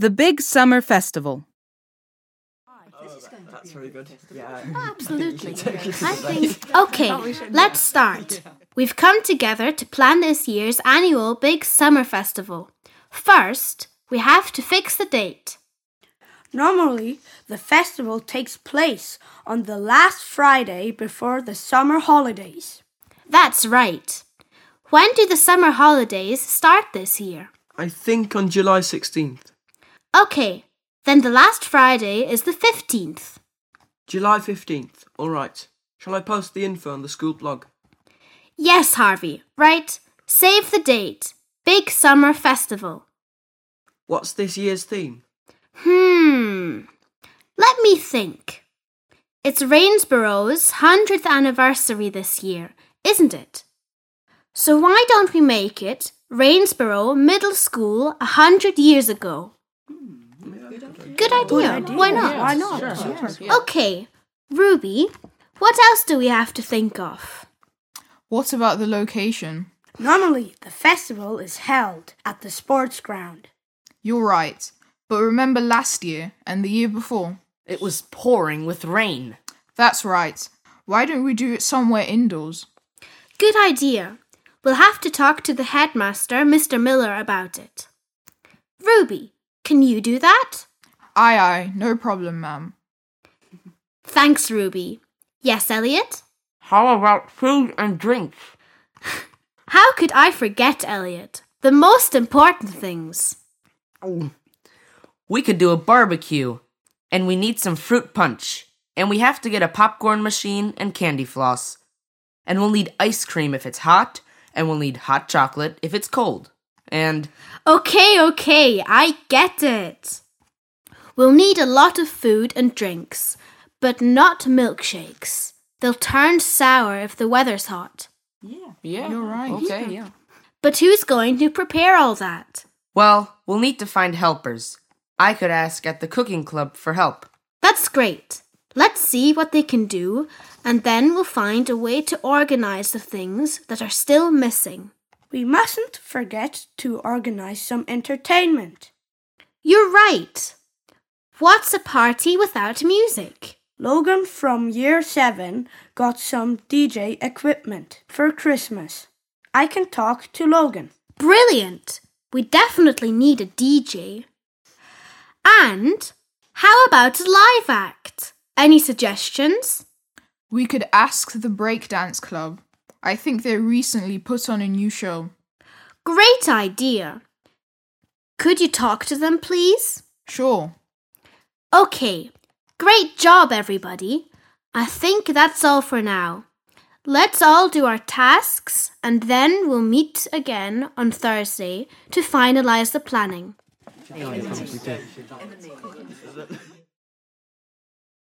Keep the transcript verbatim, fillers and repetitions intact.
The Big Summer Festival. That's very good. Yeah. Absolutely. I think... Okay, let's start. We've come together to plan this year's annual Big Summer Festival. First, we have to fix the date. Normally, the festival takes place on the last Friday before the summer holidays. That's right. When do the summer holidays start this year? I think on July sixteenth. Okay, then the last Friday is the fifteenth. July fifteenth. All right. Shall I post the info on the school blog? Yes, Harvey. Right. Save the date. Big Summer Festival. What's this year's theme? Hmm. Let me think. It's Rainsborough's hundredth anniversary this year, isn't it? So why don't we make it Rainsborough Middle School a hundred years ago? Good idea. Good idea. Why not? Why not? Sure. Yeah. Okay, Ruby, what else do we have to think of? What about the location? Normally, the festival is held at the sports ground. You're right. But remember last year and the year before? It was pouring with rain. That's right. Why don't we do it somewhere indoors? Good idea. We'll have to talk to the headmaster, Mister Miller, about it. Ruby, can you do that? Aye, aye, no problem, ma'am. Thanks, Ruby. Yes, Elliot? How about food and drinks? How could I forget, Elliot? The most important things. We could do a barbecue, and we need some fruit punch, and we have to get a popcorn machine and candy floss. And we'll need ice cream if it's hot, and we'll need hot chocolate if it's cold. And... Okay, okay, I get it. We'll need a lot of food and drinks, but not milkshakes. They'll turn sour if the weather's hot. Yeah, yeah. You're right. Okay, yeah. But who's going to prepare all that? Well, we'll need to find helpers. I could ask at the cooking club for help. That's great. Let's see what they can do, and then we'll find a way to organize the things that are still missing. We mustn't forget to organize some entertainment. You're right. What's a party without music? Logan from year seven got some D J equipment for Christmas. I can talk to Logan. Brilliant! We definitely need a D J. And how about a live act? Any suggestions? We could ask the Breakdance Club. I think they recently put on a new show. Great idea. Could you talk to them, please? Sure. Okay. Great job, everybody. I think that's all for now. Let's all do our tasks and then we'll meet again on Thursday to finalize the planning.